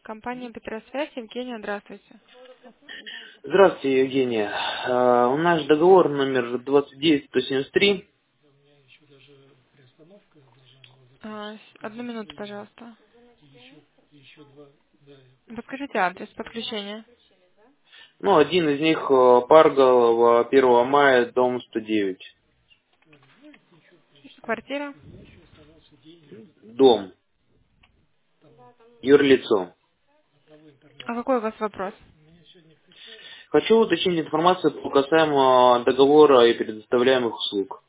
Компания Петросвязь, Евгения, здравствуйте. Здравствуйте, Евгения. У нас договор номер 29173. Одну минуту, пожалуйста. Подскажите адрес подключения. Ну, один из них Парголова, 1 мая, дом 109. Квартира. Дом. Юрлицо. А какой у вас вопрос? Хочу уточнить информацию по касаемо договора и предоставляемых услуг.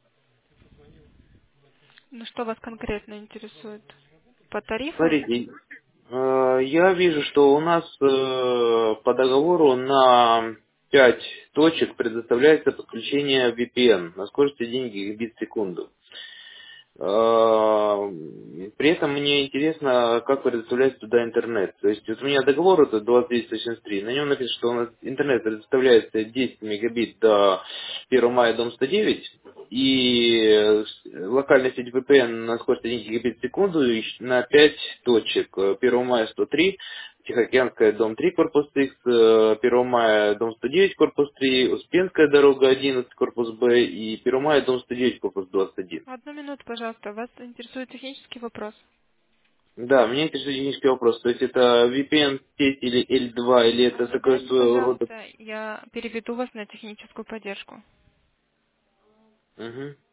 Ну, что вас конкретно интересует? По тарифу? Смотрите, я вижу, что у нас по договору на 5 точек предоставляется подключение VPN на скорости 1 гигабит в секунду. При этом мне интересно, как предоставляется туда интернет. То есть вот у меня договор это 22183, на нем написано, что у нас интернет предоставляется 10 мегабит до 1 мая, дом 109, и локальная сеть VPN на скорости 1 гигабит в секунду и на 5 точек. 1 мая 103, Тихоокеанская, дом 3, корпус X, 1 мая, дом 109, корпус 3, Успенская дорога 11, корпус Б и 1 мая, дом 109, корпус 21. Одну минуту, пожалуйста. Вас интересует технический вопрос? Да, меня интересует технический вопрос. То есть это VPN сеть или L2, или это такой Давайте, своего рода... пожалуйста, я переведу вас на техническую поддержку. Угу.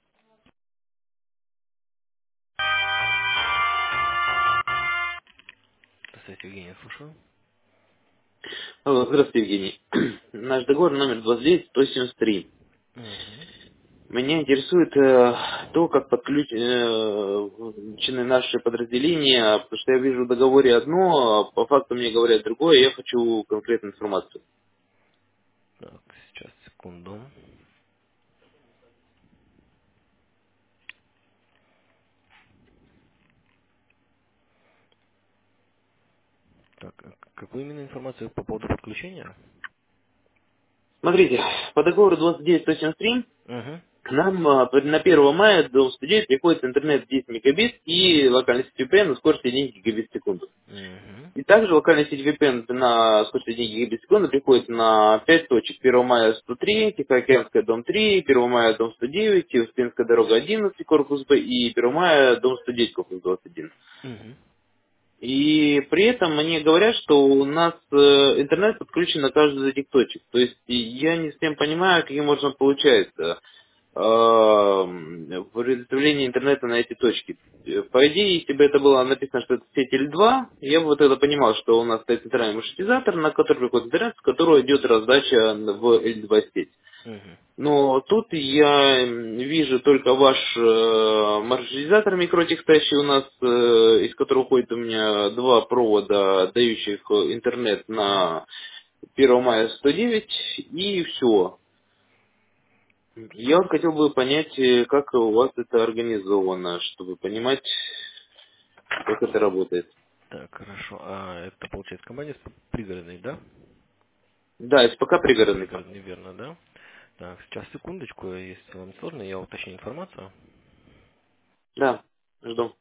Здравствуйте, Евгений, слушаю. Алло, здравствуйте, Евгений. Наш договор номер 29173. Угу. Меня интересует то, как подключены наши подразделения, потому что я вижу в договоре одно, а по факту мне говорят другое, и я хочу конкретную информацию. Так, сейчас, секунду. Так, какую именно информацию по поводу подключения? Смотрите, по договору 29173 Угу. к нам на 1 мая до 109 приходит интернет 10 мегабит и локальный сеть VPN на скорости 1 гигабит в секунду. Угу. И также локальная сеть VPN на скорости 1 гигабит в секунду приходит на 5 точек. 1 мая 103, Тихоокеанская, дом 3, 1 мая, дом 109, Успенская дорога 11, корпус Б и 1 мая, дом 109, корпус 21. Угу. И при этом мне говорят, что у нас интернет подключен на каждую из этих точек. То есть я не совсем понимаю, каким образом получается предоставление интернета на эти точки. По идее, если бы это было написано, что это сеть L2, я бы вот это понимал, что у нас стоит центральный маршрутизатор, на который приходит интернет, с которого идет раздача в L2 сеть. Угу. Но тут я вижу только ваш маршрутизатор микротекстащий у нас, из которого уходит у меня два провода, дающих интернет на 1 мая 109, и все. Я вот хотел бы понять, как у вас это организовано, чтобы понимать, как это работает. Так, хорошо. А это, получается, компания пригородной, да? Да, СПК пригородный. Пригородный, верно, да? Так, сейчас, секундочку, если вам сложно, я уточню информацию. Да, жду.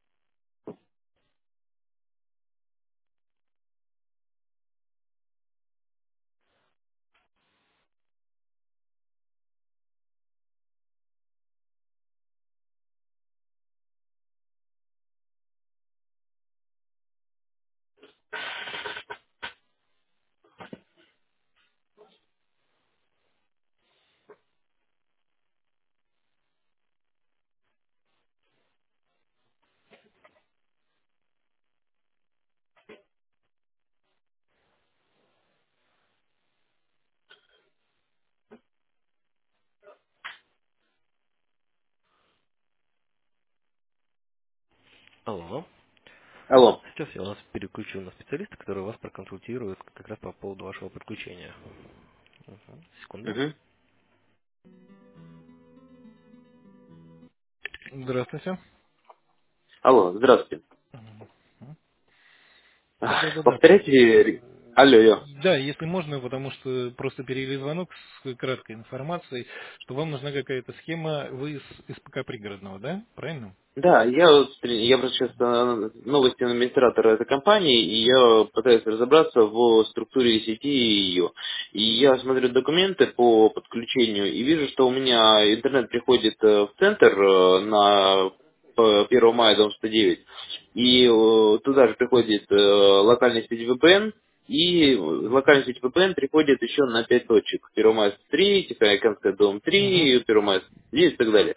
Алло. Алло. Сейчас я вас переключу на специалиста, который вас проконсультирует как раз по поводу вашего подключения. Угу. Секунду. Мгм. Здравствуйте. Алло, здравствуйте. Мгм. Да-да-да. Повторяйте. Алло, алло. Да, если можно, потому что просто перевели звонок с краткой информацией, что вам нужна какая-то схема, вы из СПК пригородного, да? Правильно? Да, я просто сейчас новости администратора этой компании, и я пытаюсь разобраться в структуре сети ее. И я смотрю документы по подключению и вижу, что у меня интернет приходит в центр на по 1 мая дом 109, и туда же приходит локальная сеть VPN, и локальная сеть VPN приходит еще на 5 точек. 1 мая 3, Тихоокеанская дом Мгм. 3, 1 мая 9 и так далее.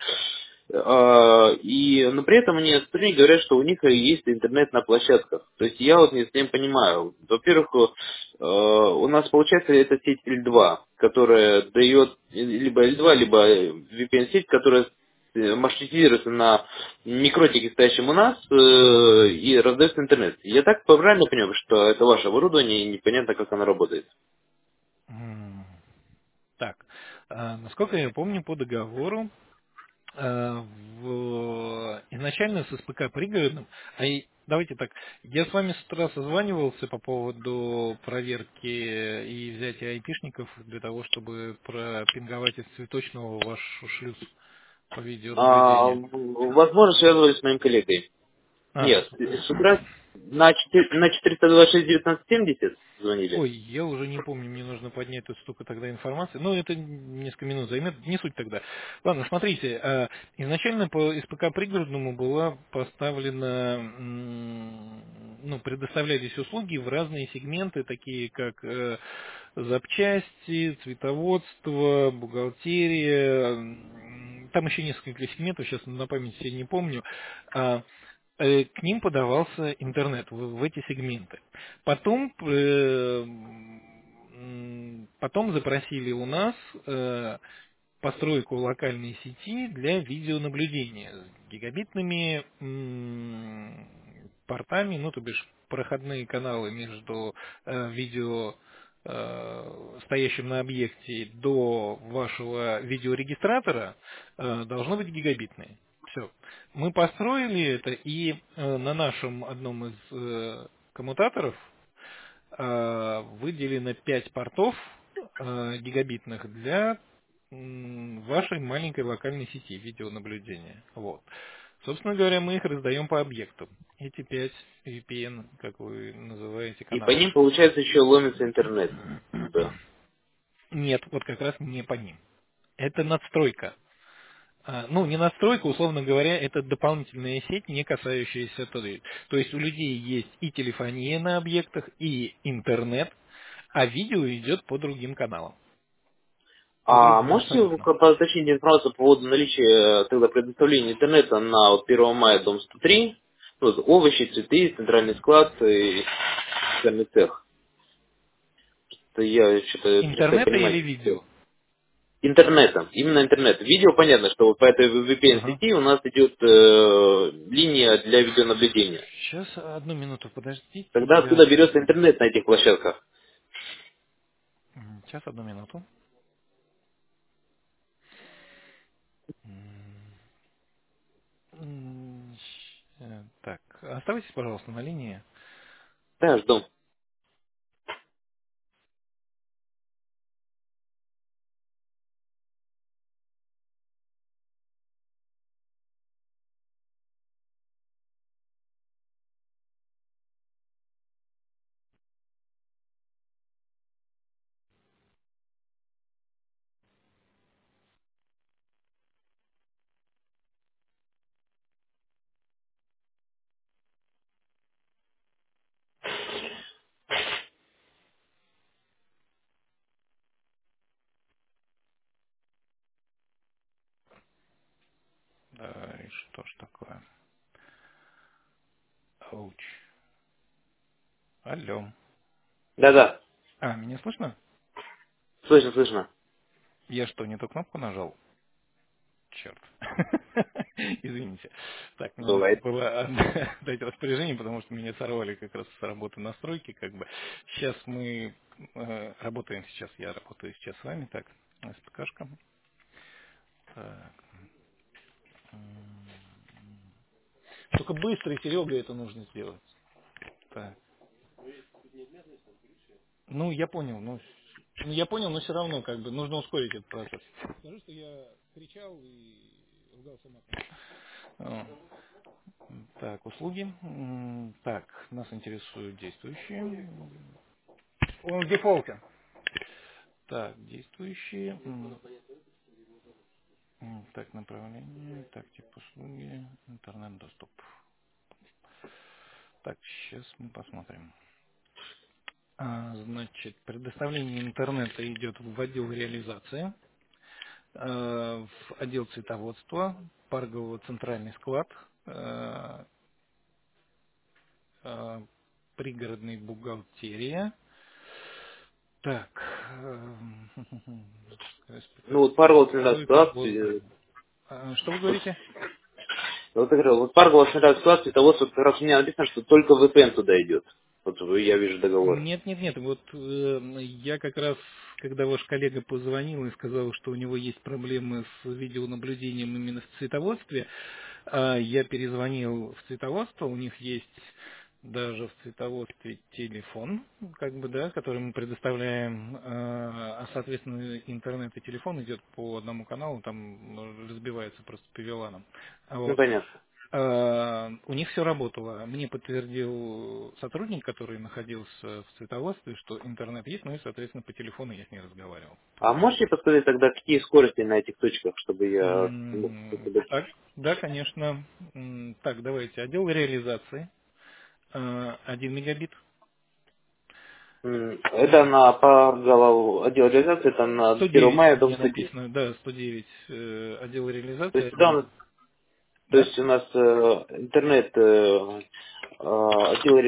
Но при этом мне сотрудники говорят, что у них есть интернет на площадках. То есть я вот не совсем понимаю. Во-первых, у нас получается эта сеть L2, которая дает либо L2, либо VPN-сеть, которая маршрутизируется на микротике, стоящем у нас, и раздается интернет. Я так правильно понимаю, что это ваше оборудование, и непонятно, как оно работает. М, Так, насколько я помню, по договору изначально с СПК пригородным, давайте так, я с вами с утра созванивался по поводу проверки и взятия айпишников для того, чтобы пропинговать из цветочного ваш шлюз по видеонаблюдению. Возможно, связывались с моим коллегой. Нет, с утра на 426-1970 звонили. Ой, я уже не помню, мне нужно поднять тут столько тогда информации. Ну, это несколько минут займет, не суть тогда. Ладно, смотрите, изначально по СПК пригородному была поставлена, ну, предоставлялись услуги в разные сегменты, такие как запчасти, цветоводство, бухгалтерия, там еще несколько сегментов, сейчас на память себе не помню. К ним подавался интернет в эти сегменты. Потом запросили у нас постройку локальной сети для видеонаблюдения с гигабитными портами, ну, то бишь проходные каналы между видео, стоящим на объекте, до вашего видеорегистратора должны быть гигабитные. Все. Мы построили это, и на нашем одном из коммутаторов выделено 5 портов гигабитных для вашей маленькой локальной сети видеонаблюдения. Вот. Собственно говоря, мы их раздаем по объекту. Эти 5 VPN, как вы называете, И по каналов. ним, получается, еще ломится интернет. Да. Нет, вот как раз не по ним. Это надстройка. Ну, не надстройка, условно говоря, это дополнительная сеть, не касающаяся туда. То есть у людей есть и телефония на объектах, и интернет, а видео идет по другим каналам. По А другим можете вы абсолютно. уточнить информацию по поводу наличия тогда предоставления интернета на вот 1 мая дом 103, ну, вот овощи, цветы, центральный склад и специальный цех? Это я что-то перестаю Интернета или понимать. видео? Интернетом, именно интернет. Видео понятно, что вот по этой Ага. VPN-сети у нас идет линия для видеонаблюдения. Сейчас одну минуту, подождите, Тогда я... откуда берется интернет на этих площадках? Сейчас одну минуту. Так, оставайтесь, пожалуйста, на линии. Да, жду. Да, и что ж такое? Ауч. Алло. Да-да, Меня слышно? слышно, слышно. Я что, не ту кнопку нажал? Черт. Извините. Так, мне нужно Бывает. было дать распоряжение, потому что меня сорвали как раз с работы настройки, как бы. Сейчас мы работаем сейчас, я работаю сейчас с вами, так, СПКшка. Так. Только быстро и Серега это нужно сделать. Так. Ну, я понял, я понял, но все равно, как бы, нужно ускорить этот процесс. Скажи, что я кричал и ругался матом. Так, услуги. Так, нас интересуют действующие. Он в дефолте. Так, действующие. Так, направление. Так, тип услуги. Интернет-доступ. Так, сейчас мы посмотрим. Значит, предоставление интернета идет в отдел реализации, в отдел цветоводства, Паргового центральный склад, э, пригородная бухгалтерия. Так, Ну вот Паргол центральный второй склад, крыло здания. Что вы говорите? вот я говорю, вот Паргол центральный склад, цветоводство, как раз у меня написано, что только VPN туда идет. Вот я вижу договор. Нет, нет, нет. Вот я как раз, когда ваш коллега позвонил и сказал, что у него есть проблемы с видеонаблюдением именно в цветоводстве, я перезвонил в цветоводство, у них есть даже в цветоводстве телефон, как бы, да, который мы предоставляем, соответственно, интернет и телефон идет по одному каналу, там разбивается просто по виланам. Ну Вот. понятно. У них все работало. Мне подтвердил сотрудник, который находился в цветоводстве, что интернет есть, ну и, соответственно, по телефону я с ней разговаривал. А Вот. можете подсказать тогда, какие скорости на этих точках, чтобы я... Так, да, конечно. Так, давайте. Отдел реализации. 1 мегабит. Это на Паргол отдел реализации, это на 1 109 мая, у дом меня 109. написано. Да, 109. Отдел То реализации есть, да, 1. то Да? есть у нас интернет отдел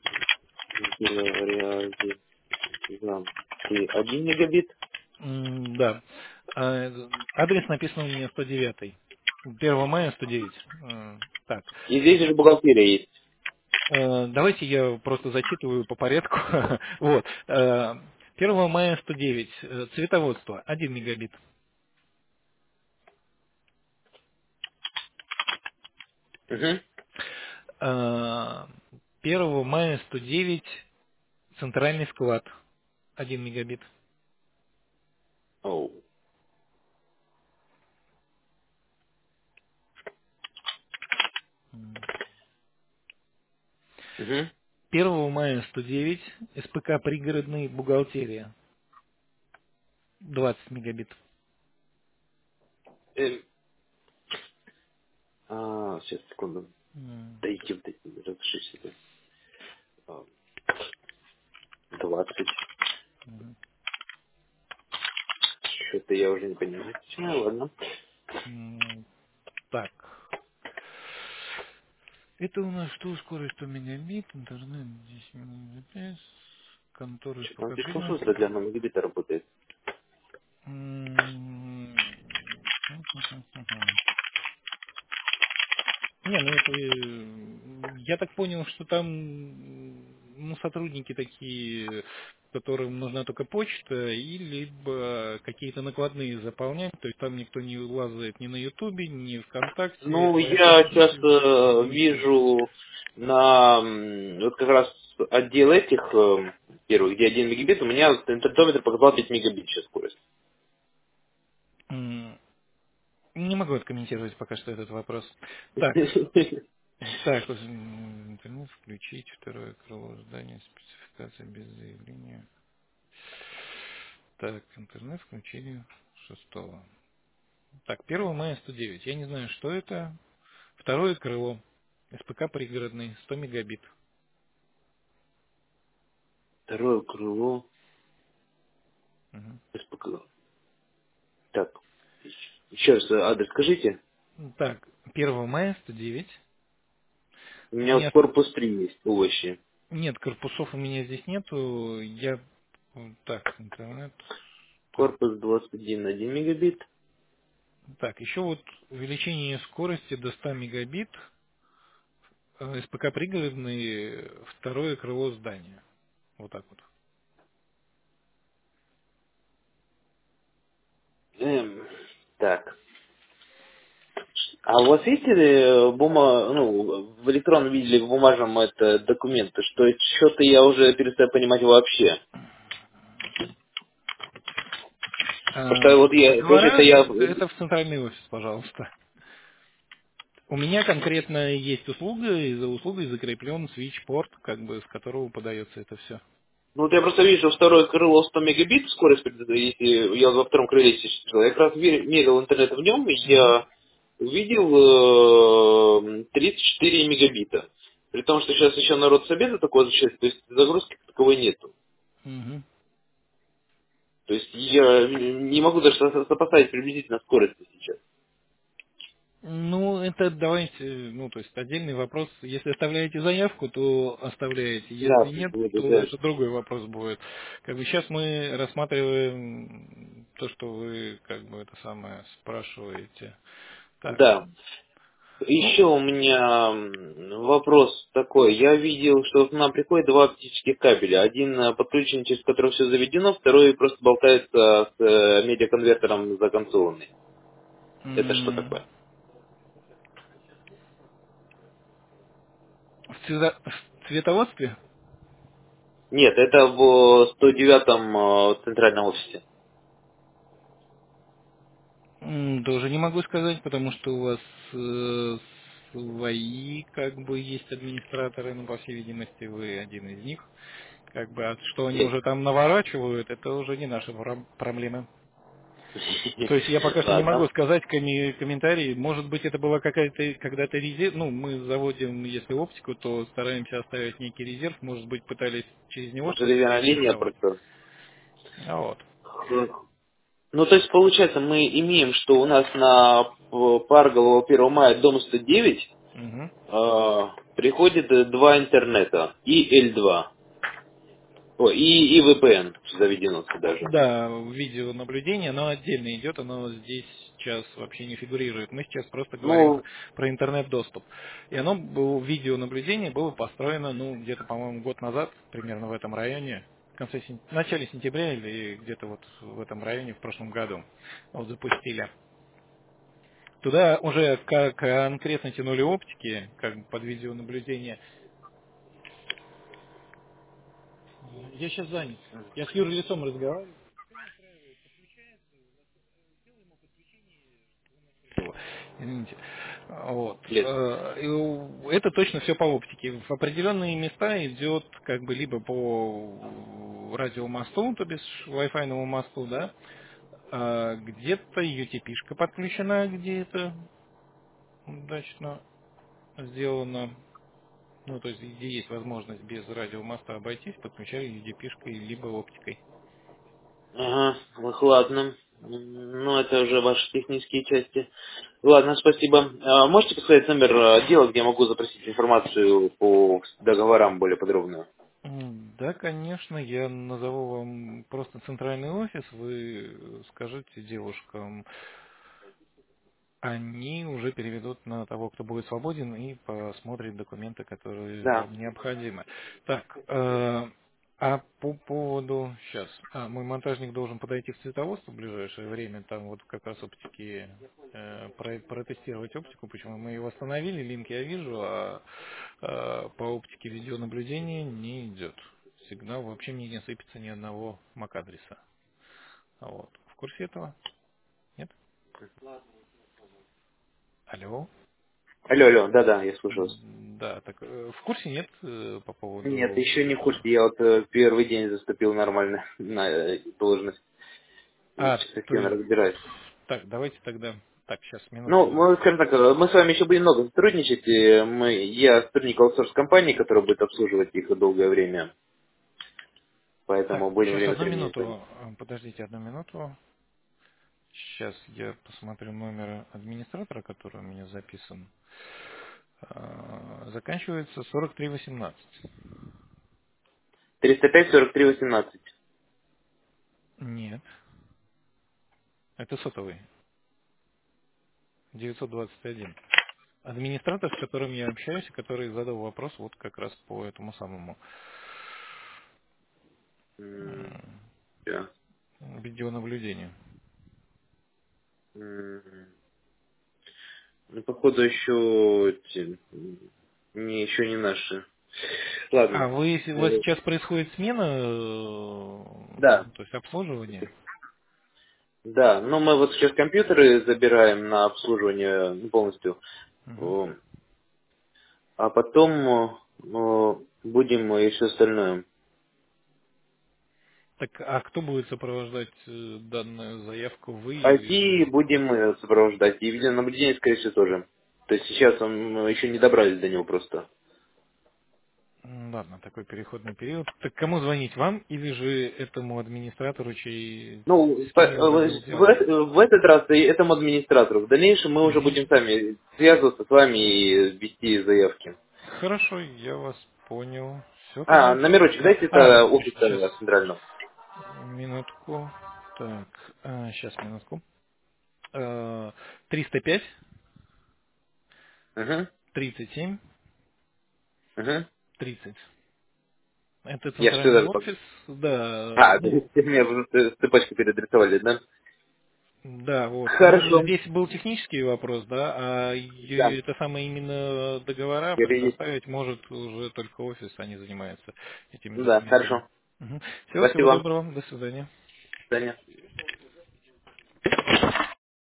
реализации 1 мегабит. Да. Адрес написан у меня 109. 1 мая 109. Так. И здесь же бухгалтерия есть. Давайте я просто зачитываю по порядку. Вот. 1 мая 109. Цветоводство 1 мегабит. Угу. 1 мая 109. Центральный склад 1 мегабит. Оу. Угу. 1 мая 109. СПК пригородный бухгалтерия 20 мегабит. Сейчас, секунду. Дайте вот эти, разрешите. 20. Что-то я уже не понимаю. Ну, ладно. Так. Это у нас что, скорость 100 мегабит, интернет 10 мегабит, конторы Что-то он СПК слишком пригородный. шустро для мегабита работает. Не, ну это я так понял, что там ну, сотрудники такие, которым нужна только почта, и либо какие-то накладные заполнять, то есть там никто не лазает ни на Ютубе, ни ВКонтакте, Ну, а я просто сейчас администрируют. вижу на вот как раз отдел этих первых, где 1 мегабит, у меня интернетометр показал 5 мегабит сейчас скорость. Не могу откомментировать пока что этот вопрос. Так, так, интернет включить, второе крыло здания, спецификация без заявления. Так, интернет включили 6. Так, 1 мая 109. Я не знаю, что это. Второе крыло. СПК пригородный, 100 мегабит. Второе крыло. Мгм. СПК. Так, еще раз адрес скажите. Так, 1 мая 109. У У меня вот меня корпус 3 есть, овощи. нет корпусов, у меня здесь нету. Я так, интернет. Так, Корпус 21 1 мегабит. так, еще вот увеличение скорости до 100 мегабит. СПК пригородный, второе крыло здания. Вот так вот. Так. А у вас есть ну, в электронном виде или в бумажном это документы, что что-то я уже перестаю понимать вообще. Потому что вот я, получается, Договора я... это в центральный офис, пожалуйста. У меня конкретно есть услуга, и за услугой закреплен switch-порт, как бы с которого подается это все. Ну вот я просто вижу, что второе крыло 100 мегабит скорость, если я во втором крыле сейчас, я как раз мерил интернет в нем, и Угу. я увидел 34 мегабита. При том, что сейчас еще народ с обеда такой возвращается, то есть загрузки как таковой нету. Угу. То есть я не могу даже сопоставить приблизительно скорости сейчас. Ну, это давайте, ну, то есть отдельный вопрос. Если оставляете заявку, то оставляете. Если Да, нет, вот то это. это другой вопрос будет. Как бы сейчас мы рассматриваем то, что вы, как бы, это самое спрашиваете. Так, Да. ну, Еще у меня вопрос такой. Я видел, что к нам приходят два оптических кабеля. Один подключен, через который все заведено, второй просто болтается с медиаконвертером законцованный. Это что м, такое? в цветоводстве Нет, это в 109-м центральном офисе. тоже не могу сказать, потому что у вас свои, как бы, есть администраторы, ну, по всей видимости, вы один из них. Как бы, а что они Нет. уже там наворачивают, это уже не наши проблемы. То есть я пока что не могу Ладно. сказать комментарии. Может быть, это была какая-то когда-то резерв. Ну, мы заводим, если оптику, то стараемся оставить некий резерв. Может быть, пытались через него Может, что-то резервная линия заинтересовать. просто. А вот. Ну, то есть, получается, мы имеем, что у нас на Парголово 1 мая дом 109 Мгм. приходит два интернета и L2. О, и VPN заведено сюда же. Да, видеонаблюдение, оно отдельно идет, оно здесь сейчас вообще не фигурирует. Мы сейчас просто говорим Ну, про интернет-доступ. И оно было, видеонаблюдение было построено, ну, где-то, по-моему, год назад, примерно в этом районе, в начале сентября или где-то вот в этом районе в прошлом году. Вот запустили. Туда уже конкретно тянули оптики, как бы под видеонаблюдение. Я сейчас занят. Я с юрлицом разговариваю. Его. Извините. Вот. есть. Это точно все по оптике. В определенные места идет как бы либо по радиомосту, то бишь Wi-Fi мосту, да, где-то UTP-шка подключена, где это удачно сделано. Ну, то есть, где есть возможность без радиомоста обойтись, подключали UDP-шкой либо оптикой. Ага, ладно. Ну, это уже ваши технические части. Ладно, спасибо. Можете посмотреть номер отдела, где я могу запросить информацию по договорам более подробную? Да, конечно, я назову вам просто центральный офис, вы скажите девушкам, они уже переведут на того, кто будет свободен, и посмотрит документы, которые Да. вам необходимы. Так, а по поводу... Сейчас. Мой монтажник должен подойти в цветоводство в ближайшее время, там вот как раз оптики, протестировать оптику, почему мы ее восстановили, линк я вижу, по оптике видеонаблюдения не идет. Сигнал вообще мне не сыпется ни одного MAC-адреса. Вот. В курсе этого? Нет? Алло? Алло, алло, да-да, я слушаю вас. Да, так в курсе нет по Нет, поводу еще не в курсе. этого? Я вот первый день заступил нормально на должность. И сейчас То активно есть, разбираюсь. так, давайте тогда, так, сейчас, Ну, минутку. мы, скажем так, мы с вами еще будем много сотрудничать. И я сотрудник аутсорс-компании, которая будет обслуживать их долгое время. Так, Поэтому будем сейчас время от одну времени звонить. минуту, подождите одну минуту. Сейчас я посмотрю номер администратора, который у меня записан. Заканчивается 4318. 305-43-18. Нет, это сотовый, 921. Администратор, с которым я общаюсь, и который задал вопрос вот как раз по этому самому Да. видеонаблюдению. Ну, походу, еще не, еще не наши. Ладно. У вас сейчас происходит смена, Да. то есть обслуживание? Да, ну мы вот сейчас компьютеры забираем на обслуживание полностью. Мгм. О, а потом будем еще остальное. Так, а кто будет сопровождать данную заявку, вы или IT же... будем мы сопровождать, и видеонаблюдение, скорее всего, тоже. То есть сейчас он еще не добрались до него просто. Ладно, такой переходный период. Так кому звонить, вам или же этому администратору, Ну, с кем я уже был связан? в этот раз и этому администратору. В дальнейшем мы уже Мгм. будем сами связываться с вами и вести заявки. Хорошо, я вас понял. Все тогда Номерочек отлично. дайте, это офиса Сейчас, центрального. минутку. Так, сейчас, минутку. 305 Угу, 37 угу. 30. Это Я центральный что-то... офис, да, То ну, есть мне уже цепочку переадресовали, да? да, вот. Ну, Хорошо. здесь был технический вопрос, да, а Да. это самое именно договора Перейдите. предоставить может уже только офис, они занимаются этими Да, документами. хорошо. Все, всего Спасибо. доброго, до свидания. До свидания.